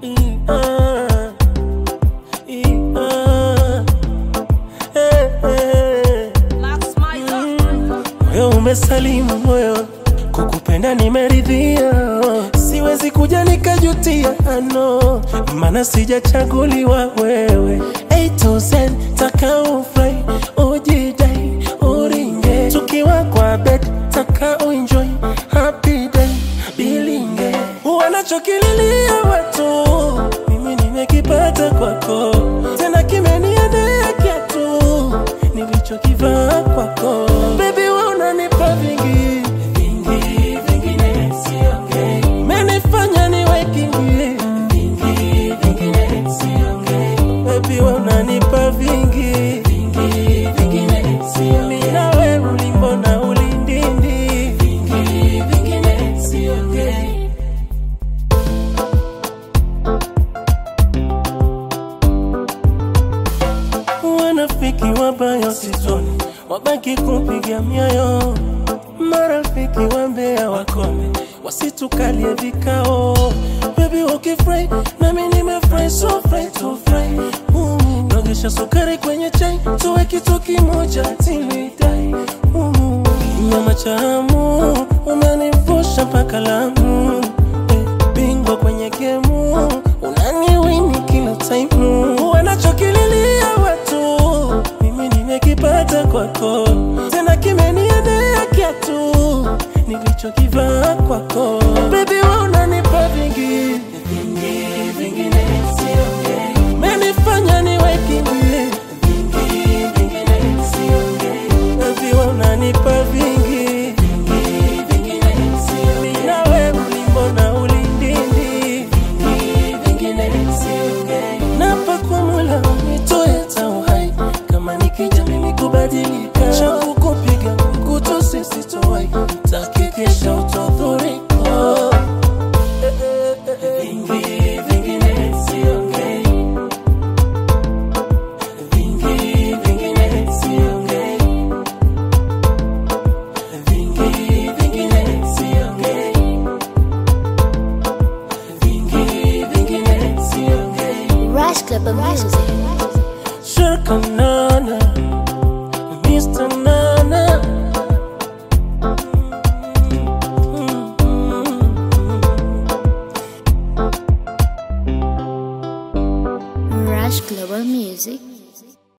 Moyo umesalimu moyo, kukupenda nimeridhia. Siwezi kuja nikajutia, ano maana sijachaguliwa wewe. A to Z taka ufly, ujidai, uringe. Tukiwa kwa bed taka uenjoy, happy day, bilinge. Wanachokililia watu, mimi nimekipata kwako. Tena kimeniendea kiatu, nilichokivaa kwako. Baby wewe unanipa vingi, vingi, vingine siongei. Menifanya niwe kingi, vingi, vingine siongei. Baby wewe unanipa vingi, vingi, vingine siongei. Mimi na wewe ulimbo na ulindindi, vingi, vingine siongei. Wanafiki wabaya sitoni, wabaki kupiga mioyo. Marafiki wambea wakome, wasitukalie vikao. Baby ukifurahi, nami nimefurahi, so furahi, so furahi. Nogesha sukari kwenye chai, tuwe kitu kimoja till we die. Nyama chamu, umenivusha mpaka Lamu. Bingo kwenye gemu, unaniwini kila time. Wanachokililia watu, mimi nimekipata kwako. Tena kimeniendea kiatu, nilichokivaa kwako. Baby wewe unanipa vingi, vingi, vingine siongei. Menifanya niwe kingi, vingi, vingine siongei. Baby wewe unanipa vingi, vingi, vingine siongei. Mimi na wewe ulimbo na ulindindi, vingi, vingine siongei. Napa kwa Mola unitoe tauhai, kama nikija mimi kubadilika. Changu kupiga mkutu sisi towai, takikisha utodhurika. Vingi, vingine siongei. Vingi, vingine siongei. Vingi, vingine siongei. Vingi, vingine siongei. Rush Clipper Music. Shirkanana, Mr.